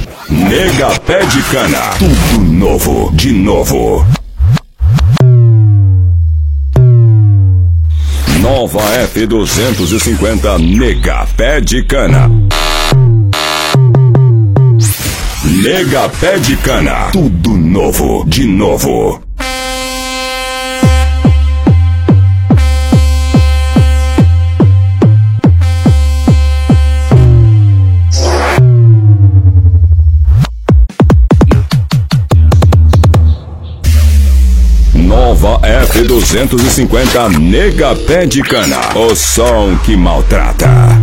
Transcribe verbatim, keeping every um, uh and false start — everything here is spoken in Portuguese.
Nega Pé de Cana, tudo novo, de novo. Nova F duzentos e cinquenta Nega Pé de Cana. Nega Pé de Cana, tudo novo, de novo. Nova F duzentos e cinquenta Nega Pé de Cana, o som que maltrata.